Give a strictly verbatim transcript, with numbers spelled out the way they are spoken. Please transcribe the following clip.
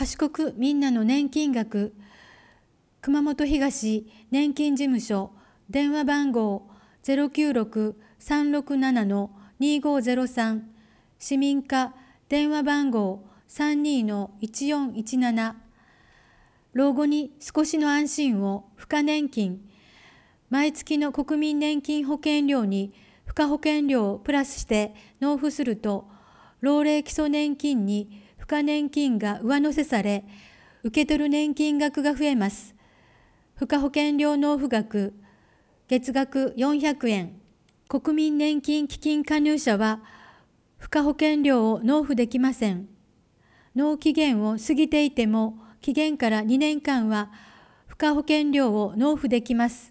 賢くみんなの年金額、熊本東年金事務所、電話番号 ゼロきゅうろく さんろくなな にごゼロさん、市民課電話番号 さんにのいちよんいちなな、老後に少しの安心を付加年金、毎月の国民年金保険料に付加保険料をプラスして納付すると、老齢基礎年金に付加年金が上乗せされ、受け取る年金額が増えます。付加保険料納付額、月額よんひゃくえん。国民年金基金加入者は、付加保険料を納付できません。納期限を過ぎていても、期限からにねんかんは付加保険料を納付できます。